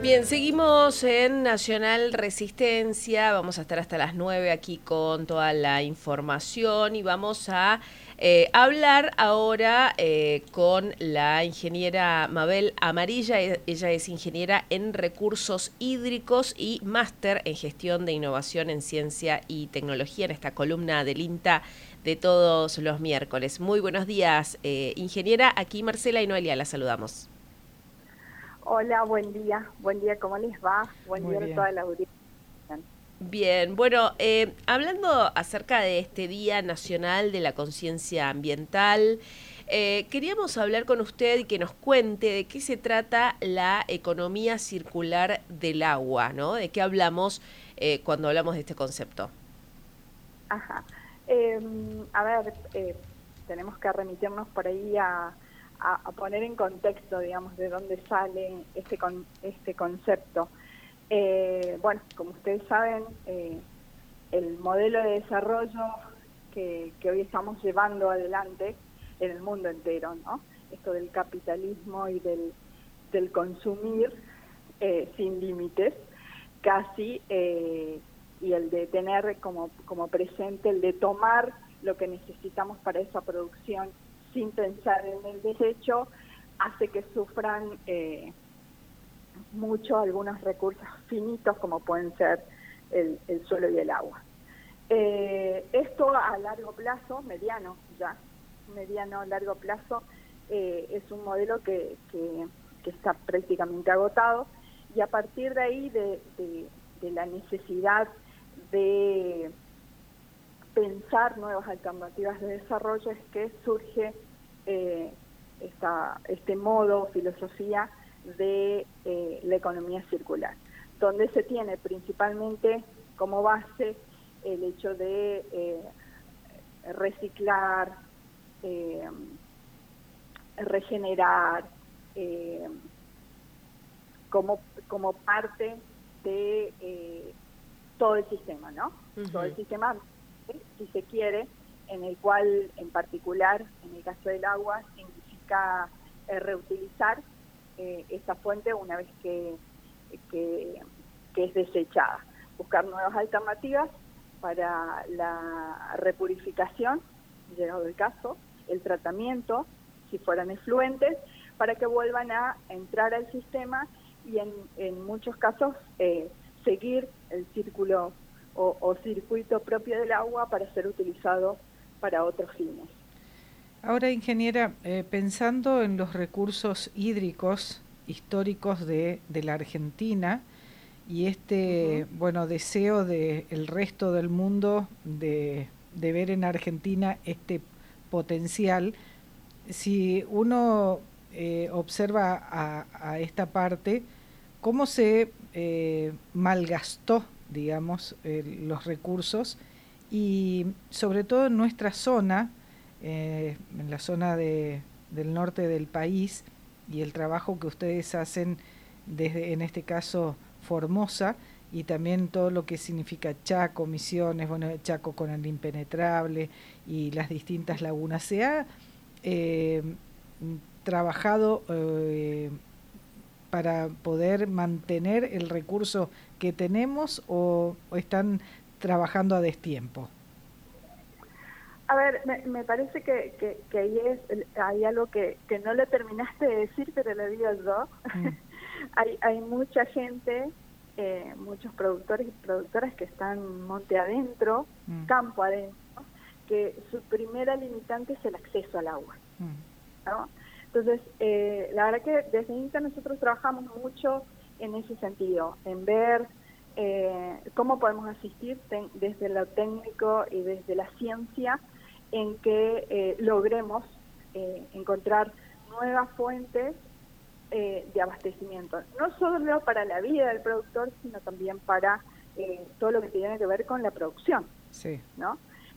Bien, seguimos en Nacional Resistencia, vamos a estar hasta las 9 aquí con toda la información y vamos a hablar ahora con la ingeniera Mabel Amarilla. Ella es ingeniera en recursos hídricos y máster en gestión de innovación en ciencia y tecnología en esta columna del INTA de todos los miércoles. Muy buenos días, ingeniera. Aquí Marcela y Noelia la saludamos. Hola, buen día, ¿cómo les va? Buen Muy día a bien. toda la audiencia. Bien, bueno, hablando acerca de este Día Nacional de la Conciencia Ambiental, queríamos hablar con usted y que nos cuente de qué se trata la economía circular del agua, ¿no? ¿De qué hablamos cuando hablamos de este concepto? Ajá. A ver, tenemos que remitirnos por ahí a poner en contexto, digamos, de dónde sale este concepto. Bueno, como ustedes saben, el modelo de desarrollo que hoy estamos llevando adelante en el mundo entero, ¿no? Esto del capitalismo y del consumir sin límites, casi, y el de tener como presente, el de tomar lo que necesitamos para esa producción sin pensar en el desecho, hace que sufran mucho algunos recursos finitos como pueden ser el suelo y el agua. Esto a largo plazo, mediano, largo plazo, es un modelo que está prácticamente agotado, y a partir de ahí de la necesidad de pensar nuevas alternativas de desarrollo es que surge este modo, filosofía de la economía circular, donde se tiene principalmente como base el hecho de reciclar, regenerar, como parte de todo el sistema, ¿no? Uh-huh. Todo el sistema, si se quiere, en el cual, en particular, en el caso del agua, significa reutilizar esta fuente una vez que es desechada. Buscar nuevas alternativas para la repurificación, llegado el caso, el tratamiento, si fueran efluentes, para que vuelvan a entrar al sistema y en muchos casos seguir el círculo o circuito propio del agua para ser utilizado para otros fines. Ahora, ingeniera, pensando en los recursos hídricos históricos de la Argentina y uh-huh. Deseo del resto del mundo de ver en Argentina este potencial, si uno observa a esta parte, ¿cómo se malgastó, digamos, los recursos? Y sobre todo en nuestra zona, en la zona del norte del país, y el trabajo que ustedes hacen desde, en este caso, Formosa, y también todo lo que significa Chaco, Misiones, Chaco con el impenetrable y las distintas lagunas. ¿Se ha trabajado para poder mantener el recurso que tenemos o están trabajando a destiempo? A ver, me parece que ahí hay algo que no le terminaste de decir, pero lo digo yo. Hay mucha gente, muchos productores y productoras que están monte adentro, campo adentro, que su primera limitante es el acceso al agua, ¿no? Entonces, la verdad que desde INTA nosotros trabajamos mucho en ese sentido, en ver cómo podemos asistir desde lo técnico y desde la ciencia en que logremos encontrar nuevas fuentes de abastecimiento, no solo para la vida del productor, sino también para todo lo que tiene que ver con la producción. Sí. ¿No?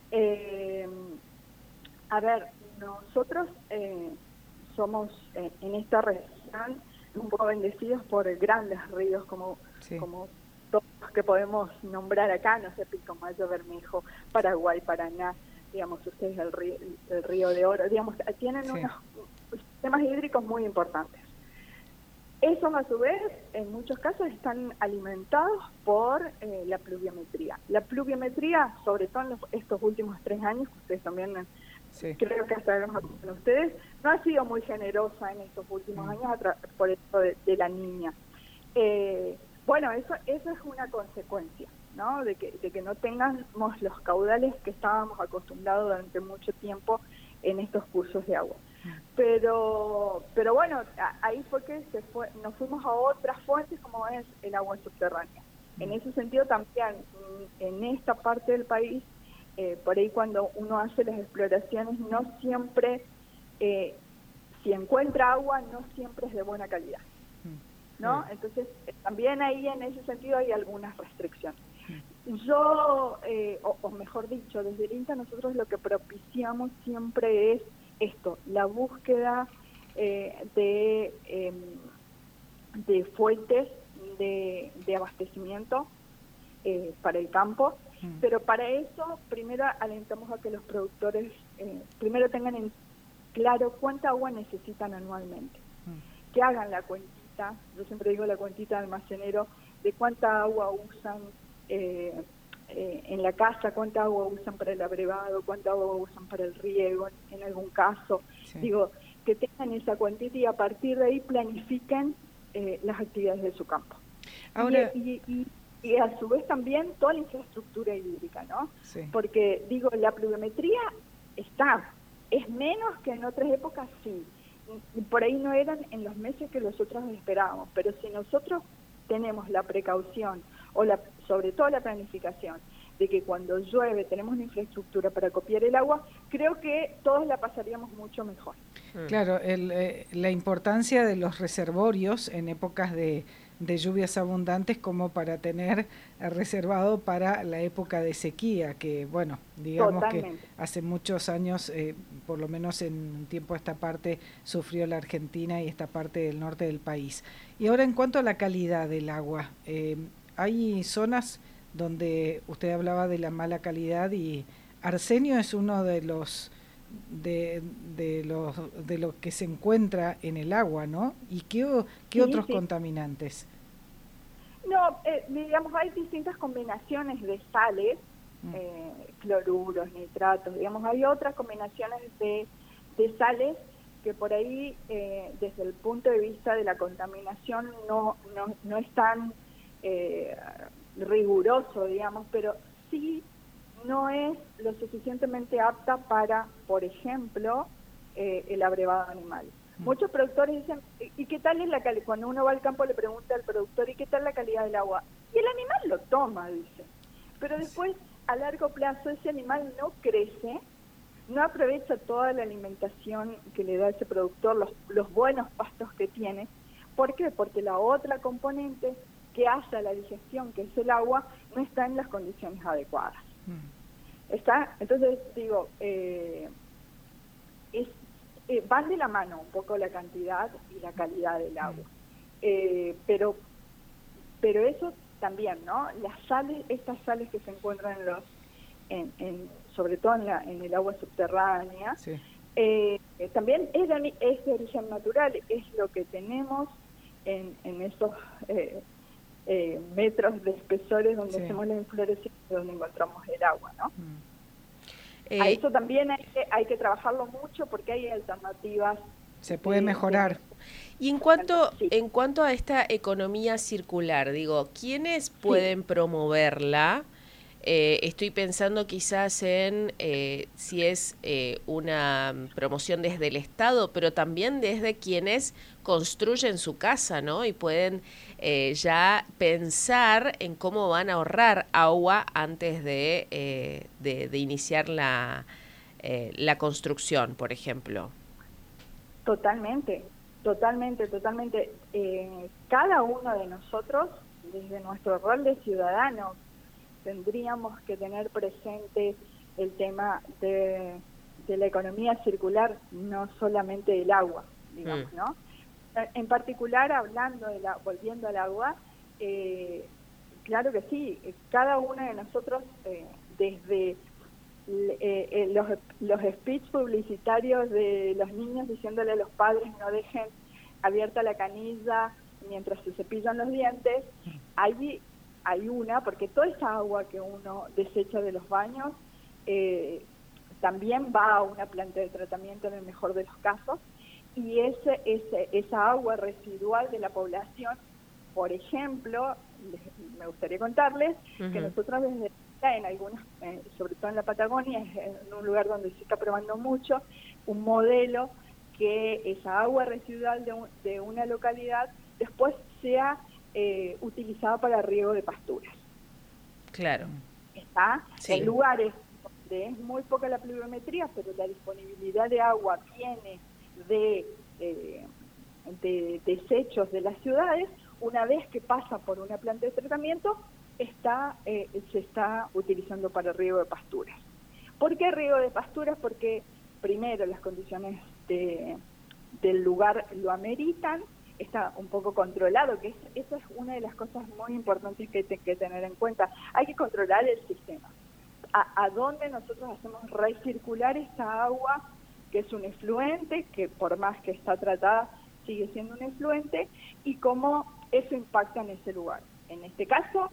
A ver, nosotros somos en esta región un poco bendecidos por grandes ríos como todos los que podemos nombrar acá, no sé, Pilcomayo, Bermejo, Paraguay, Paraná, digamos, ustedes el río de Oro, digamos, tienen unos sistemas hídricos muy importantes. Esos a su vez, en muchos casos, están alimentados por la pluviometría. La pluviometría, sobre todo en estos últimos 3 años, que ustedes también, creo que hasta con ustedes, no ha sido muy generosa en estos últimos años por esto de la niña. Bueno, eso es una consecuencia, ¿no? De que no tengamos los caudales que estábamos acostumbrados durante mucho tiempo en estos cursos de agua. Pero bueno, ahí fue que nos fuimos a otras fuentes como es el agua subterránea. En ese sentido también, en esta parte del país, por ahí cuando uno hace las exploraciones, no siempre, si encuentra agua, no siempre es de buena calidad, ¿no? Entonces, también ahí en ese sentido hay algunas restricciones. Yo, o mejor dicho, desde el INTA nosotros lo que propiciamos siempre es esto, la búsqueda de fuentes de abastecimiento para el campo, pero para eso primero alentamos a que los productores primero tengan en claro cuánta agua necesitan anualmente, que hagan la cuentita, yo siempre digo la cuentita de almacenero, de cuánta agua usan en la casa, cuánta agua usan para el abrevado, cuánta agua usan para el riego, en algún caso. Digo, que tengan esa cuantía y a partir de ahí planifiquen las actividades de su campo. Ahora, y a su vez también toda la infraestructura hídrica, ¿no? Porque, digo, la pluviometría es menos que en otras épocas, sí. Y por ahí no eran en los meses que nosotros esperábamos, pero si nosotros tenemos la precaución, sobre todo la planificación, de que cuando llueve tenemos una infraestructura para copiar el agua, creo que todos la pasaríamos mucho mejor. Claro, la importancia de los reservorios en épocas de lluvias abundantes como para tener reservado para la época de sequía, que bueno, digamos Totalmente. Que hace muchos años, por lo menos en un tiempo esta parte sufrió la Argentina y esta parte del norte del país. Y ahora en cuanto a la calidad del agua, hay zonas donde usted hablaba de la mala calidad y arsenio es uno de los de lo que se encuentra en el agua, ¿no? ¿Y qué otros contaminantes? No, digamos, hay distintas combinaciones de sales, cloruros, nitratos, digamos, hay otras combinaciones de sales que por ahí, desde el punto de vista de la contaminación, no es tan riguroso, digamos, pero sí no es lo suficientemente apta para, por ejemplo, el abrevado animal. Muchos productores dicen, ¿y qué tal es la calidad? Cuando uno va al campo le pregunta al productor, ¿y qué tal la calidad del agua? Y el animal lo toma, dice. Pero después, a largo plazo, ese animal no crece, no aprovecha toda la alimentación que le da ese productor, los buenos pastos que tiene. ¿Por qué? Porque la otra componente que hace la digestión, que es el agua, no está en las condiciones adecuadas. Entonces, digo, van de la mano un poco la cantidad y la calidad del agua. Pero eso también, ¿no? Las sales, estas sales que se encuentran sobre todo en el agua subterránea, también es de origen natural, es lo que tenemos en esos metros de espesores donde hacemos la inflorescencia, donde encontramos el agua, ¿no? A eso también hay que trabajarlo mucho porque hay alternativas. Se puede mejorar. Y en cuanto a esta economía circular, digo, ¿quiénes pueden promoverla? Estoy pensando quizás en si es una promoción desde el Estado, pero también desde quienes construyen su casa, ¿no? Y pueden ya pensar en cómo van a ahorrar agua antes de iniciar la construcción, por ejemplo. Totalmente. Cada uno de nosotros, desde nuestro rol de ciudadanos, tendríamos que tener presente el tema de la economía circular, no solamente del agua, digamos, ¿no? En particular, volviendo al agua, claro que sí, cada uno de nosotros, desde los speech publicitarios de los niños diciéndole a los padres no dejen abierta la canilla mientras se cepillan los dientes, hay una, porque toda esa agua que uno desecha de los baños también va a una planta de tratamiento en el mejor de los casos, y esa agua residual de la población, por ejemplo, me gustaría contarles que nosotros desde en algunas, sobre todo en la Patagonia, es en un lugar donde se está probando mucho, un modelo que esa agua residual de una localidad después sea utilizada para riego de pasturas. Claro. Está en lugares donde es muy poca la pluviometría, pero la disponibilidad de agua viene de desechos de las ciudades. Una vez que pasa por una planta de tratamiento, se está utilizando para riego de pasturas. ¿Por qué riego de pasturas? Porque primero las condiciones del lugar lo ameritan, está un poco controlado, que esa es una de las cosas muy importantes que hay que tener en cuenta. Hay que controlar el sistema. ¿A dónde nosotros hacemos recircular esta agua, que es un efluente, que por más que está tratada sigue siendo un efluente, y cómo eso impacta en ese lugar? En este caso,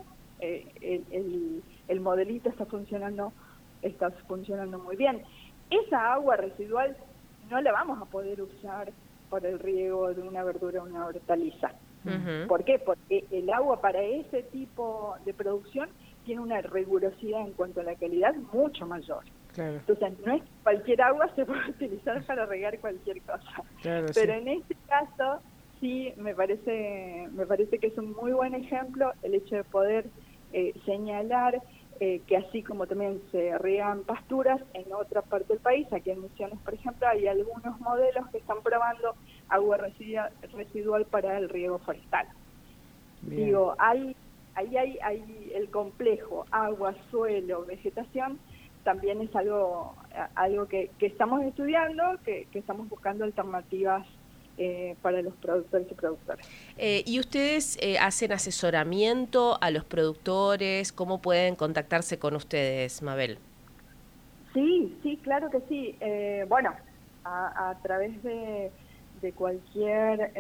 el modelito está funcionando muy bien. Esa agua residual no la vamos a poder usar para el riego de una verdura o una hortaliza. ¿Por qué? Porque el agua para ese tipo de producción tiene una rigurosidad en cuanto a la calidad mucho mayor. Claro. Entonces, no es cualquier agua se puede utilizar para regar cualquier cosa. Claro, pero en este caso, sí, me parece que es un muy buen ejemplo el hecho de poder señalar que así como también se riegan pasturas en otra parte del país, aquí en Misiones, por ejemplo, hay algunos modelos que están probando agua residual para el riego forestal. Bien. Digo, ahí hay el complejo agua, suelo, vegetación, también es algo que estamos estudiando, que estamos buscando alternativas para los productores y productoras. ¿Y ustedes hacen asesoramiento a los productores? ¿Cómo pueden contactarse con ustedes, Mabel? Sí, claro que sí. Bueno, a través de cualquier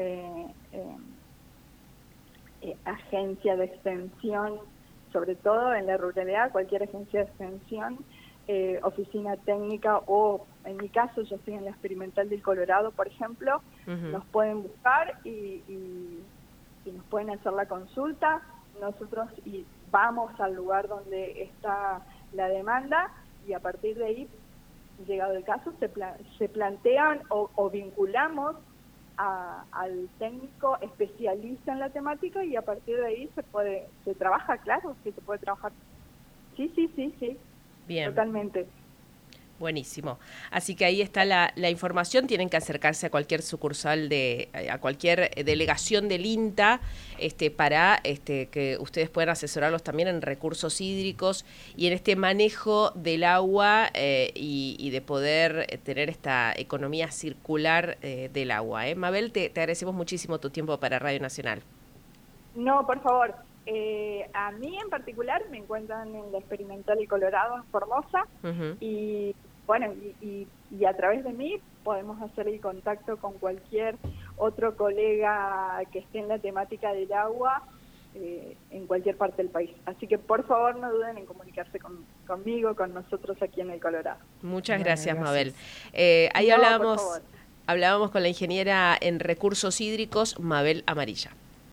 agencia de extensión, sobre todo en la ruralidad, cualquier agencia de extensión, oficina técnica, o en mi caso yo estoy en la Experimental del Colorado, por ejemplo, nos pueden buscar y nos pueden hacer la consulta. Nosotros vamos al lugar donde está la demanda y a partir de ahí, llegado el caso, se plantean o vinculamos al técnico especialista en la temática, y a partir de ahí se trabaja, claro, que se puede trabajar. Sí. Bien. Totalmente. Buenísimo. Así que ahí está la información. Tienen que acercarse a cualquier sucursal a cualquier delegación del INTA, para que ustedes puedan asesorarlos también en recursos hídricos y en este manejo del agua y de poder tener esta economía circular del agua. Mabel, te agradecemos muchísimo tu tiempo para Radio Nacional. No, por favor. A mí en particular me encuentran en la Experimental del Colorado, en Formosa, y bueno, y a través de mí podemos hacer el contacto con cualquier otro colega que esté en la temática del agua en cualquier parte del país. Así que por favor no duden en comunicarse conmigo, con nosotros aquí en el Colorado. Muchas gracias, Mabel. Ahí hablábamos con la ingeniera en recursos hídricos, Mabel Amarilla.